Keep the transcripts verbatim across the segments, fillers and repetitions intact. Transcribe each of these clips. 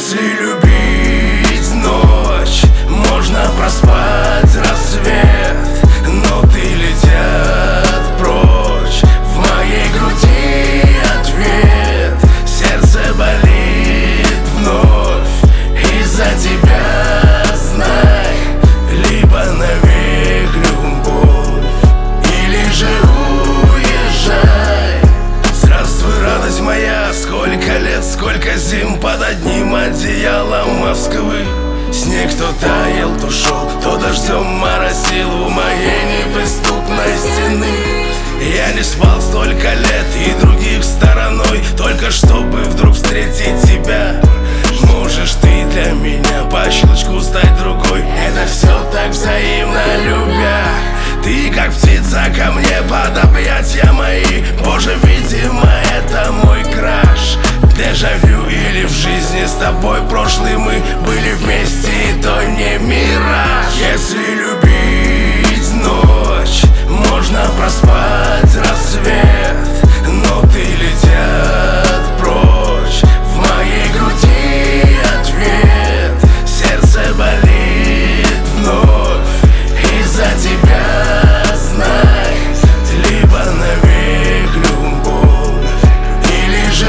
Если любить ночь, можно проспать рассвет, но ты летят прочь. В моей груди ответ, сердце болит вновь из-за тебя, знай. Либо навек любовь, или же уезжай. Здравствуй, радость моя, сколько лет, сколько зим под одним одеялом Москвы. Снег то таял, то шел, то дождем моросил у моей неприступной стены. Я не спал столько лет и других стороной, только чтобы вдруг встретить тебя. Можешь ты для меня по щелчку стать другой, это все так взаимно, любя. Ты как птица ко мне под объятья мои. Боже, видимо, это мой краш. Дежавю или в жизни с тобой прошлый мы были вместе, и то не мираж. Если любить ночь, можно проспать рассвет, но ты летят прочь. В моей груди ответ, сердце болит вновь из-за тебя, знай. Либо навек любовь, или же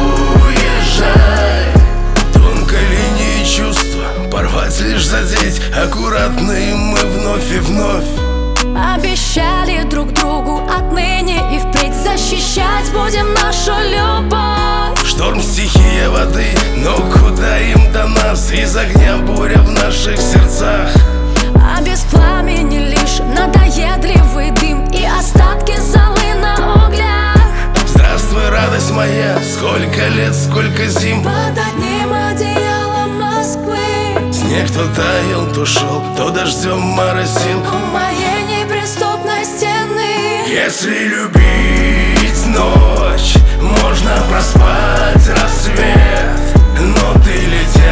уезжай. Тонкой линии чувства порвать, лишь задеть, аккуратно и мы вновь и вновь обещали друг другу отныне и впредь защищать будем нашу любовь. Шторм, стихия воды, но куда им до нас? Из огня буря в наших сердцах. А без пламени лишь надоедливый дым и остатки золы на углях. Здравствуй, радость моя, сколько лет, сколько зим под одним одеялом Москвы. Снег то таял, то шел, то дождем моросил У моей неприступной стены. Если любить ночь, можно проспать рассвет, но ты летишь